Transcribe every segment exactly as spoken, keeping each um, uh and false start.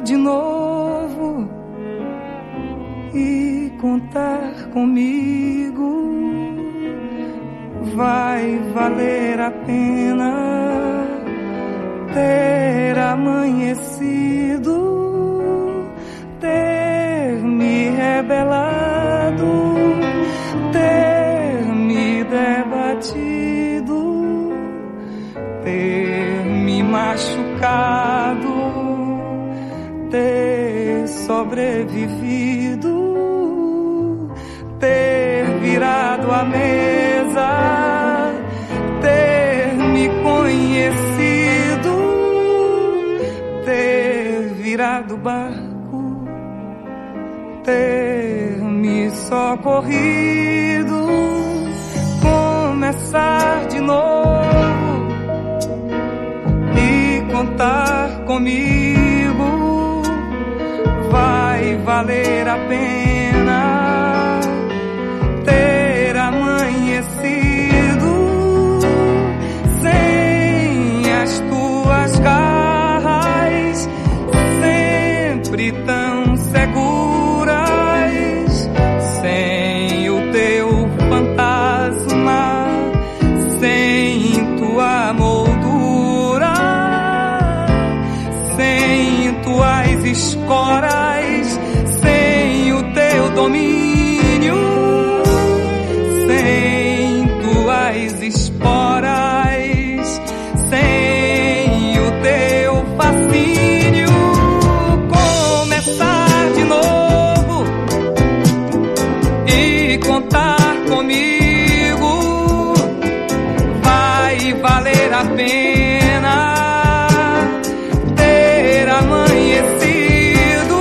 começar de novo e contar comigo, vai valer a pena ter amanhecido, ter me rebelado, ter me debatido, ter me machucado, ter sobrevivido, ter virado a mesa, ter me conhecido, ter virado barco, ter me socorrido, começar de novo e contar comigo, vai valer a pena ter amanhecido sem as tuas garras, sempre tão seguras, sem o teu fantasma, sem tua moldura, sem tuas esporas, sem o teu domínio, sem tuas esporas, sem o teu fascínio, começar de novo e contar comigo, vai valer a pena ter amanhecido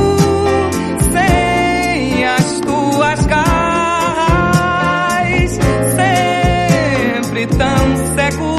sem as tuas garras, sempre tão seguro,